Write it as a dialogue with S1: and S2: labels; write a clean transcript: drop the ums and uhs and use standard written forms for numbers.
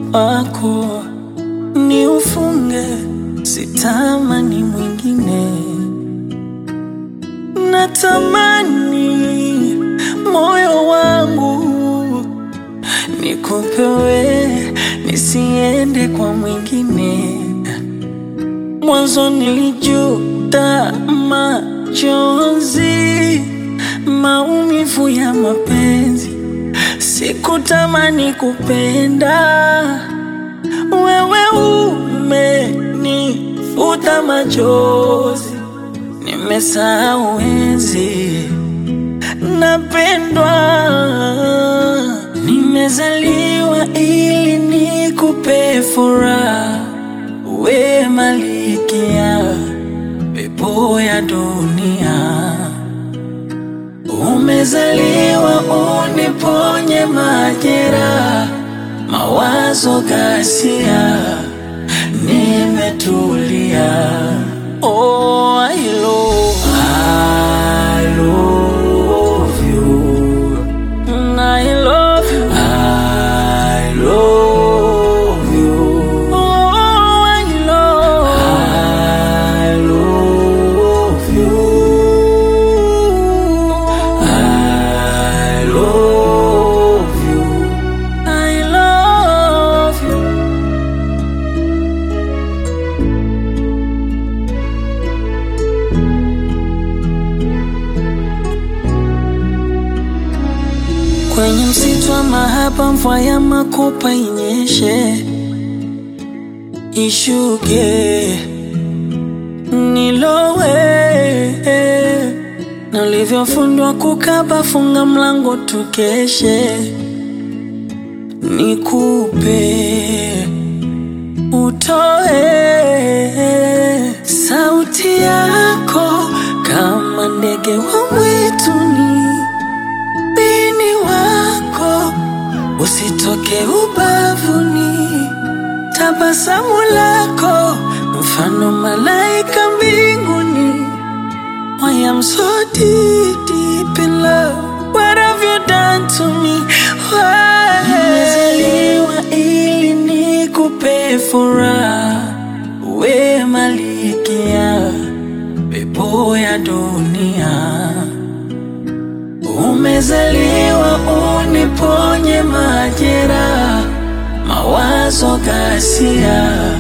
S1: wako ni ufunge, sitamani mwingine. Natamani moyo wangu nikupewe, nisiende kwa mwingine. Mwanzo nilijuta machozi, maumivu ya mapenzi. Sikutamani kupenda, wewe umenifuta machozi. Nimesahau enzi napendwa, nimezaliwa ili nikupe furaha. We malikia pepo ya dunia, umezaliwa uniponye majeraha, mawazo ghasia, nimetulia. Oh, I love you. I love you. I love you. Oh, I love you. I love you. I love you. Kwenye msitu wa mahaba, mvua ya makopa inyeshe, ishuke, nilowe. Na ulivyofundwa kukaba, funga mlango tukeshe. Nikupe, utoe sauti yako kama ndege wa mwituni. Usitoke ubavuni, tabasamu lako mfano malaika mbinguni. I am so deep in love. What have you done to me? Why? Nimezaliwa ili nikupe furaha, we malikia pepo ya dunia. Umezaliwa uniponye majeraha, mawazo ghasia,